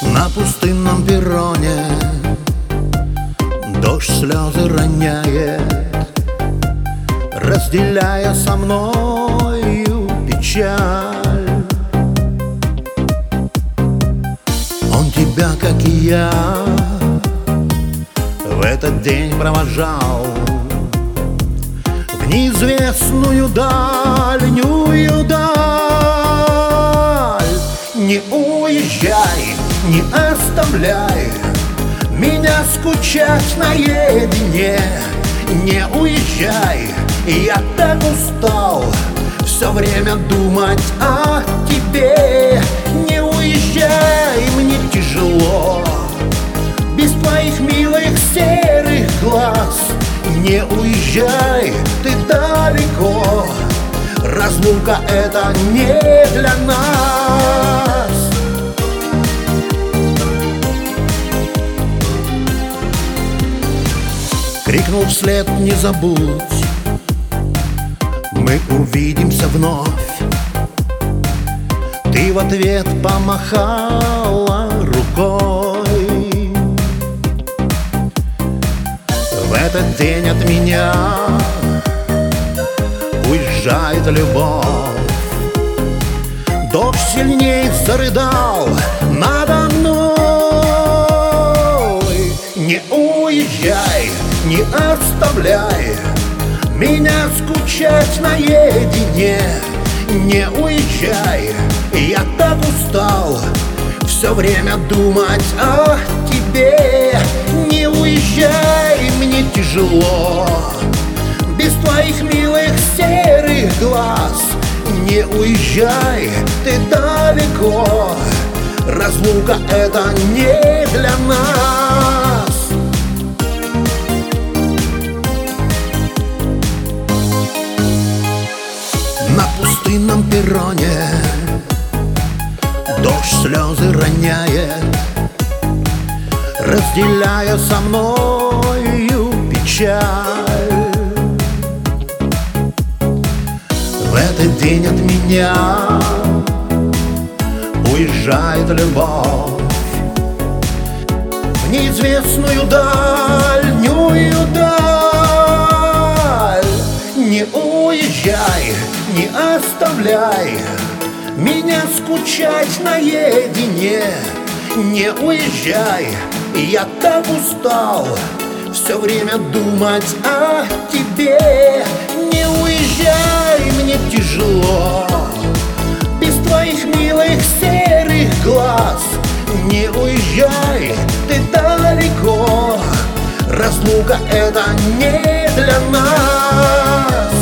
На пустынном перроне дождь слезы роняет, разделяя со мною печаль. Он тебя, как и я, в этот день провожал в неизвестную дальнюю даль. Не уезжай, не оставляй меня скучать наедине. Не уезжай, я так устал все время думать о тебе. Не уезжай, мне тяжело без твоих милых серых глаз. Не уезжай, ты далеко, разлука это не для нас. Крикнул вслед: не забудь, мы увидимся вновь. Ты в ответ помахала рукой. В этот день от меня уезжает любовь. Дождь сильней зарыдал надо мной. Не уезжай, не оставляй меня скучать наедине. Не уезжай, я так устал все время думать о тебе. Не уезжай, мне тяжело без твоих милых серых глаз. Не уезжай, ты далеко, разлука это не для нас. На пустынном перроне дождь слезы роняет, разделяя со мною печаль. В этот день от меня уезжает любовь в неизвестную дальнюю даль. Не уезжай, не оставляй меня скучать наедине. Не уезжай, я так устал все время думать о тебе. Не уезжай, мне тяжело без твоих милых серых глаз. Не уезжай, ты далеко, разлука это не для нас.